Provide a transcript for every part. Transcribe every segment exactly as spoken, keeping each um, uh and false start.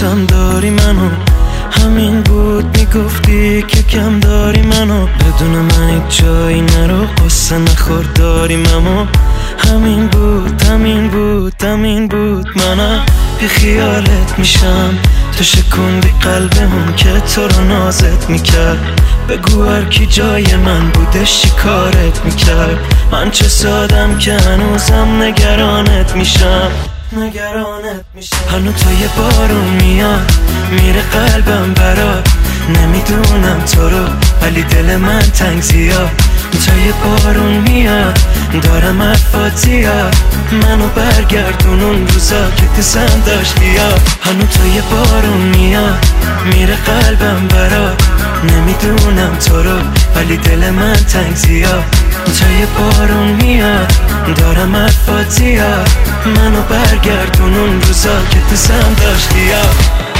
دوستم داری منو، همین بود میگفتی که کم داری منو. بدون من هیچ جایی نرو، قصه نخور داریم اما همین بود همین بود همین بود. منم بی خیالت میشم، تو شکوندی قلبمون که تو رو نازت میکرد. بگو هر کی جای من بودش چی کارت میکرد. من چه سادم که هنوزم نگرانت میشم نگرانت میشم. هنو تا یه بارون میاد میره قلبم برات، نمیدونم تو رو ولی دل من تنگ زیاد. تا یه بارون میاد دارم حرفات زیاد، منو برگردون اون روزا که دوستم داشتی یاد. هنو تا یه بارون میاد میره قلبم برات، نمیدونم تو رو ولی دل من تنگ زیاد. تا یه بارون میاد دارم حرفات زیاد، منو برگردون اون روزا که دوستم داشتی یاد.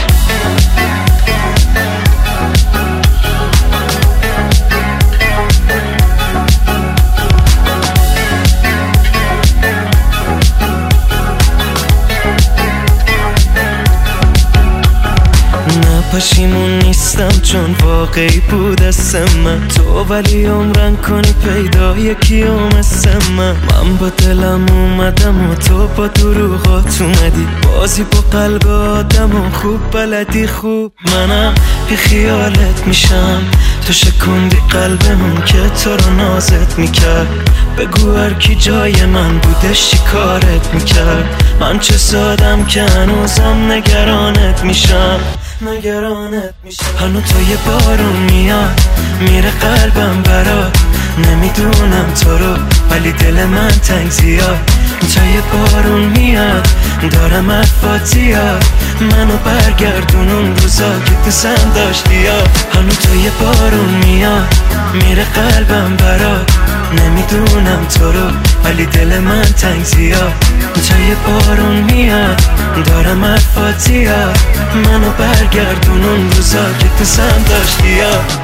پشیمون نیستم چون واقعی بود اسم من تو، ولی عمرن کنی پیدا یکی مثل من. من با دلم اومدم و تو با دروغات اومدی، بازی با قلب آدم و خوب بلدی خوب. منم بی خیالت میشم، تو شکوندی قلبمون که تو رو نازت میکرد. بگو هر کی جای من بودش چی کارت میکرد. من چه سادم که هنوزم نگرانت میشم نگرانت میشم. هنو تا یه بارون میاد میره قلبم برات، نمیدونم تو رو ولی دل من تنگ زیاد. تا یه بارون میاد دارم حرفات زیاد، منو برگردون اون روزا که دوستم داشتی یاد. هنو تا یه بارون میاد میره قلبم برات، نمیدونم تو رو ولی دل من تنگ زیاد. تا یه بارون میاد دارم حرفات زیاد، منو برگردون اون روزا که دوستم داشتی یاد.